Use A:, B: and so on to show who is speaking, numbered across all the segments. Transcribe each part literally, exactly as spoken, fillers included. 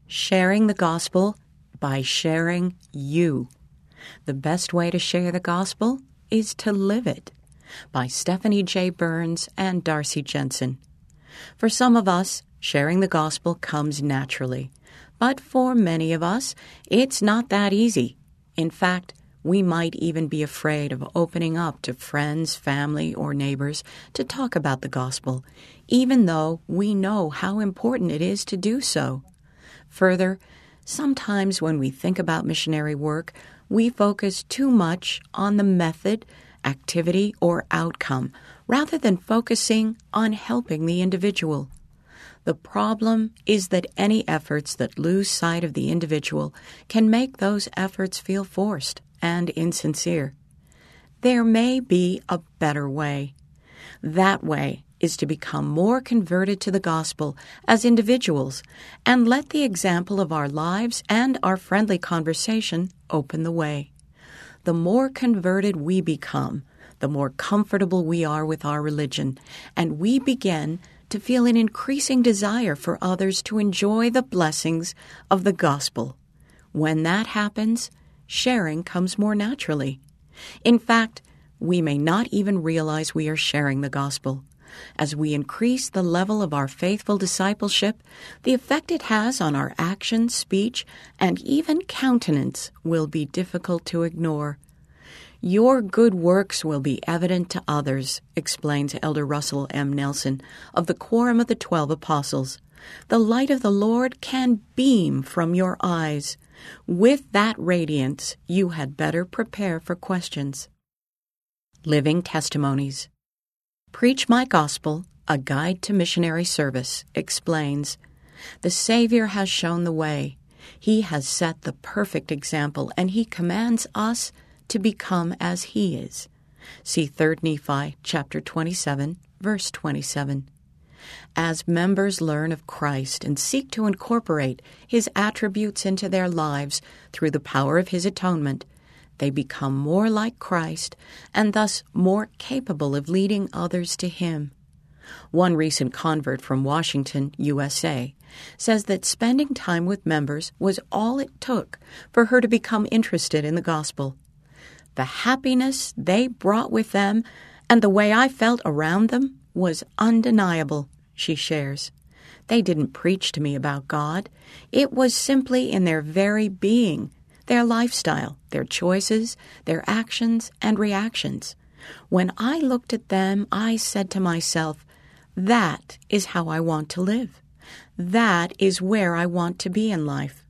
A: Sharing the gospel by sharing you. The best way to share the gospel is to live it. By Stephanie J. Burns and Darcy Jensen. For some of us, sharing the gospel comes naturally. But for many of us, it's not that easy. In fact, we might even be afraid of opening up to friends, family, or neighbors to talk about the gospel, even though we know how important it is to do so. Further, sometimes when we think about missionary work, we focus too much on the method, activity, or outcome, rather than focusing on helping the individual. The problem is that any efforts that lose sight of the individual can make those efforts feel forced and insincere. There may be a better way. That way is to become more converted to the gospel as individuals and let the example of our lives and our friendly conversation open the way. The more converted we become, the more comfortable we are with our religion, and we begin to feel an increasing desire for others to enjoy the blessings of the gospel. When that happens, sharing comes more naturally. In fact, we may not even realize we are sharing the gospel. As we increase the level of our faithful discipleship, the effect it has on our action, speech, and even countenance will be difficult to ignore. Your good works will be evident to others, explains Elder Russell M. Nelson of the Quorum of the Twelve Apostles. The light of the Lord can beam from your eyes. With that radiance, you had better prepare for questions. Living Testimonies. Preach My Gospel, A Guide to Missionary Service, explains, the Savior has shown the way. He has set the perfect example, and He commands us to become as He is. See Third Nephi, chapter twenty-seven, verse twenty-seven. As members learn of Christ and seek to incorporate His attributes into their lives through the power of His atonement, they become more like Christ and thus more capable of leading others to Him. One recent convert from Washington, U S A, says that spending time with members was all it took for her to become interested in the gospel. The happiness they brought with them and the way I felt around them was undeniable, she shares. They didn't preach to me about God. It was simply in their very being, their lifestyle, their choices, their actions and reactions. When I looked at them, I said to myself, that is how I want to live. That is where I want to be in life.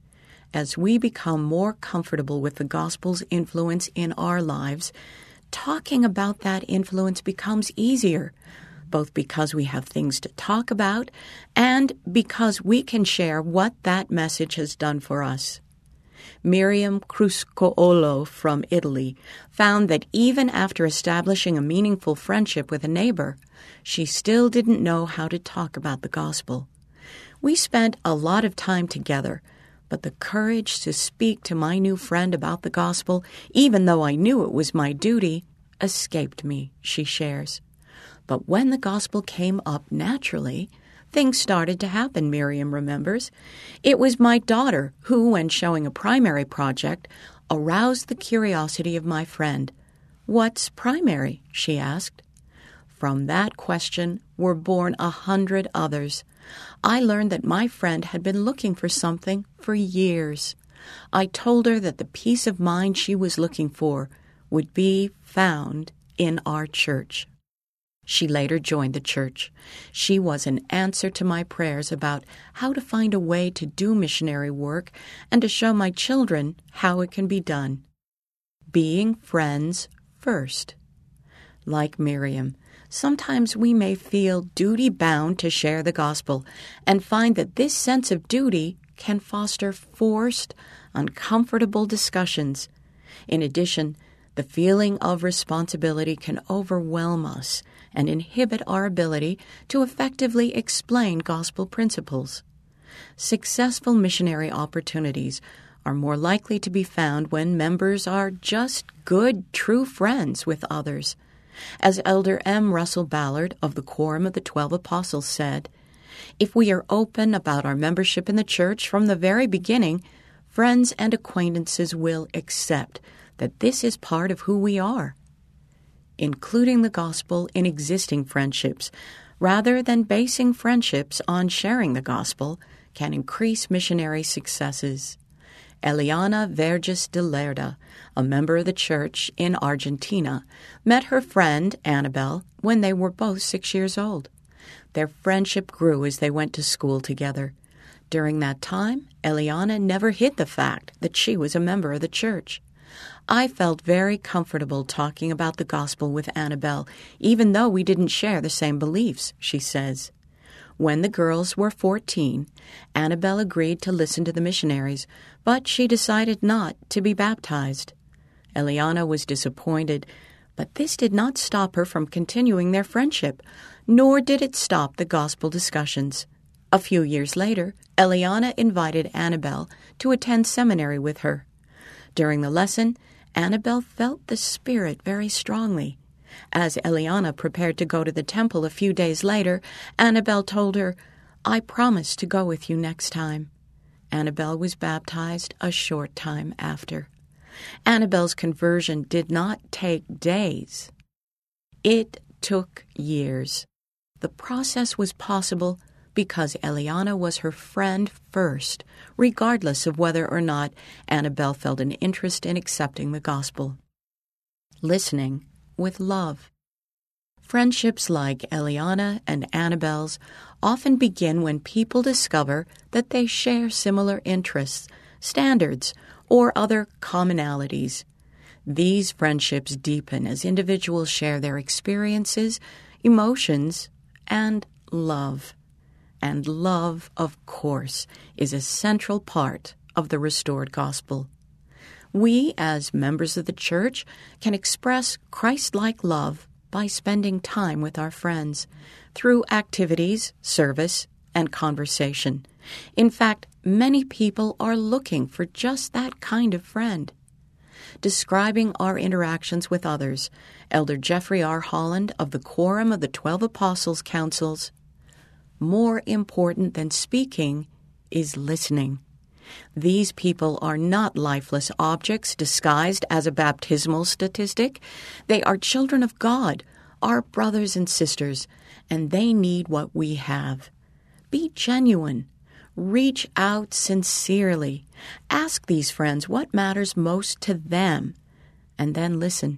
A: As we become more comfortable with the gospel's influence in our lives, talking about that influence becomes easier, both because we have things to talk about and because we can share what that message has done for us. Miriam Cruscoolo from Italy found that even after establishing a meaningful friendship with a neighbor, she still didn't know how to talk about the gospel. We spent a lot of time together, but the courage to speak to my new friend about the gospel, even though I knew it was my duty, escaped me, she shares. But when the gospel came up naturally, things started to happen, Miriam remembers. It was my daughter who, when showing a primary project, aroused the curiosity of my friend. "What's primary?" she asked. From that question were born a hundred others. I learned that my friend had been looking for something for years. I told her that the peace of mind she was looking for would be found in our church. She later joined the church. She was an answer to my prayers about how to find a way to do missionary work and to show my children how it can be done. Being friends first. Like Miriam, sometimes we may feel duty-bound to share the gospel and find that this sense of duty can foster forced, uncomfortable discussions. In addition, the feeling of responsibility can overwhelm us and inhibit our ability to effectively explain gospel principles. Successful missionary opportunities are more likely to be found when members are just good, true friends with others. As Elder M. Russell Ballard of the Quorum of the Twelve Apostles said, If we are open about our membership in the church from the very beginning, friends and acquaintances will accept that this is part of who we are. Including the gospel in existing friendships, rather than basing friendships on sharing the gospel, can increase missionary successes. Eliana Verges de Lerda, a member of the church in Argentina, met her friend Annabelle when they were both six years old. Their friendship grew as they went to school together. During that time, Eliana never hid the fact that she was a member of the church. I felt very comfortable talking about the gospel with Annabelle, even though we didn't share the same beliefs, she says. When the girls were fourteen, Annabelle agreed to listen to the missionaries, but she decided not to be baptized. Eliana was disappointed, but this did not stop her from continuing their friendship, nor did it stop the gospel discussions. A few years later, Eliana invited Annabelle to attend seminary with her. During the lesson, Annabelle felt the Spirit very strongly. As Eliana prepared to go to the temple a few days later, Annabelle told her, "I promise to go with you next time." Annabelle was baptized a short time after. Annabelle's conversion did not take days. It took years. The process was possible because Eliana was her friend first, regardless of whether or not Annabelle felt an interest in accepting the gospel. Listening with love. Friendships like Eliana and Annabelle's often begin when people discover that they share similar interests, standards, or other commonalities. These friendships deepen as individuals share their experiences, emotions, and love. And love, of course, is a central part of the restored gospel. We, as members of the church, can express Christ-like love by spending time with our friends through activities, service, and conversation. In fact, many people are looking for just that kind of friend. Describing our interactions with others, Elder Jeffrey R. Holland of the Quorum of the Twelve Apostles counsels, "More important than speaking is listening. These people are not lifeless objects disguised as a baptismal statistic. They are children of God, our brothers and sisters, and they need what we have. Be genuine. Reach out sincerely. Ask these friends what matters most to them, and then listen.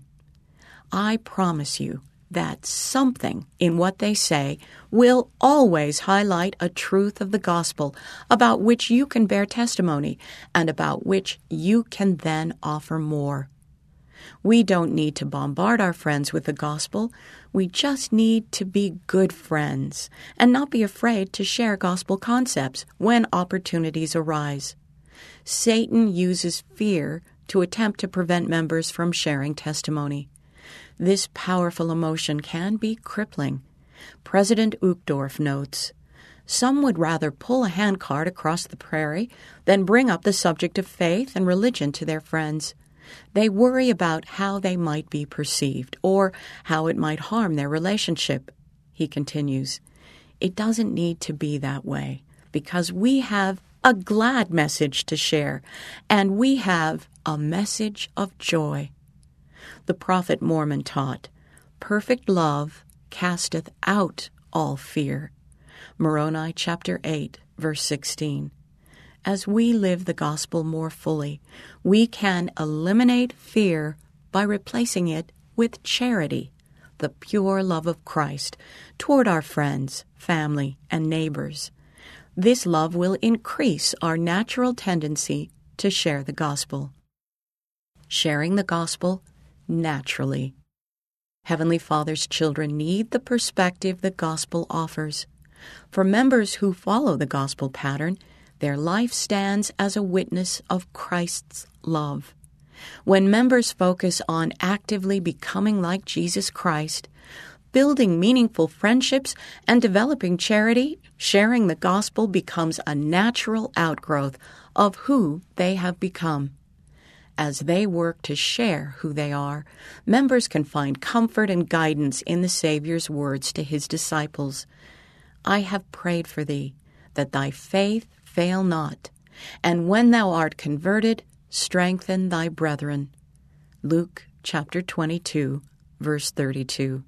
A: I promise you that something in what they say will always highlight a truth of the gospel about which you can bear testimony and about which you can then offer more. We don't need to bombard our friends with the gospel. We just need to be good friends and not be afraid to share gospel concepts when opportunities arise. Satan uses fear to attempt to prevent members from sharing testimony. This powerful emotion can be crippling. President Uchtdorf notes, "Some would rather pull a handcart across the prairie than bring up the subject of faith and religion to their friends. They worry about how they might be perceived or how it might harm their relationship." He continues, "It doesn't need to be that way because we have a glad message to share, and we have a message of joy." The prophet Mormon taught, "Perfect love casteth out all fear." Moroni chapter eight, verse sixteen. As we live the gospel more fully, we can eliminate fear by replacing it with charity, the pure love of Christ, toward our friends, family, and neighbors. This love will increase our natural tendency to share the gospel. Sharing the gospel naturally. Heavenly Father's children need the perspective the gospel offers. For members who follow the gospel pattern, their life stands as a witness of Christ's love. When members focus on actively becoming like Jesus Christ, building meaningful friendships, and developing charity, sharing the gospel becomes a natural outgrowth of who they have become. As they work to share who they are, members can find comfort and guidance in the Savior's words to his disciples. I have prayed for thee, that thy faith fail not, and when thou art converted, strengthen thy brethren. Luke chapter twenty-two, verse thirty-two.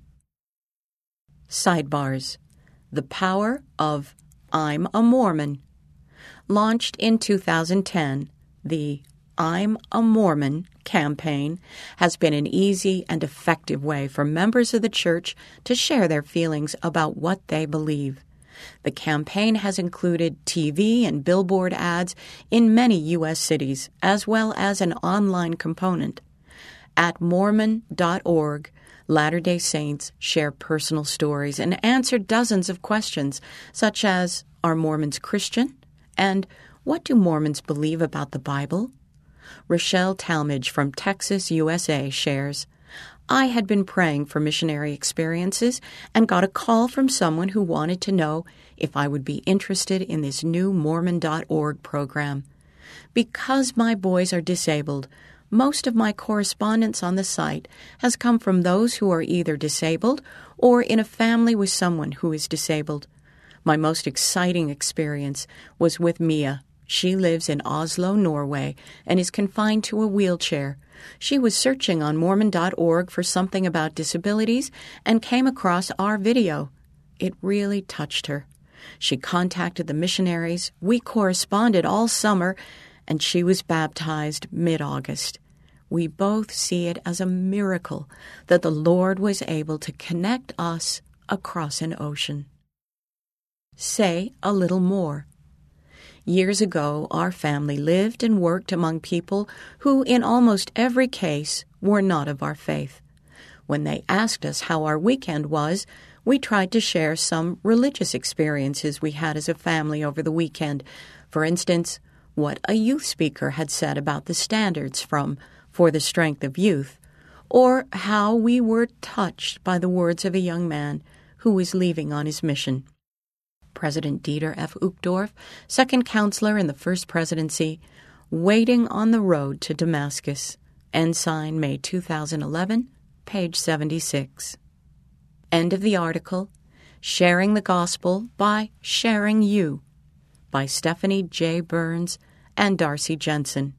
A: Sidebars. The power of I'm a Mormon. Launched in two thousand ten, the I'm a Mormon campaign has been an easy and effective way for members of the church to share their feelings about what they believe. The campaign has included T V and billboard ads in many U S cities, as well as an online component. At Mormon dot org, Latter-day Saints share personal stories and answer dozens of questions, such as, are Mormons Christian? And what do Mormons believe about the Bible? Rochelle Talmadge from Texas, U S A shares, I had been praying for missionary experiences and got a call from someone who wanted to know if I would be interested in this new Mormon dot org program. Because my boys are disabled, most of my correspondence on the site has come from those who are either disabled or in a family with someone who is disabled. My most exciting experience was with Mia. She lives in Oslo, Norway, and is confined to a wheelchair. She was searching on Mormon dot org for something about disabilities and came across our video. It really touched her. She contacted the missionaries, we corresponded all summer, and she was baptized mid-August. We both see it as a miracle that the Lord was able to connect us across an ocean. Say a little more. Years ago, our family lived and worked among people who, in almost every case, were not of our faith. When they asked us how our weekend was, we tried to share some religious experiences we had as a family over the weekend. For instance, what a youth speaker had said about the standards from For the Strength of Youth, or how we were touched by the words of a young man who was leaving on his mission. President Dieter F. Uchtdorf, second counselor in the First Presidency, Waiting on the Road to Damascus, Ensign, May two thousand eleven, page seventy-six. End of the article. Sharing the Gospel by Sharing You, by Stephanie J. Burns and Darcy Jensen.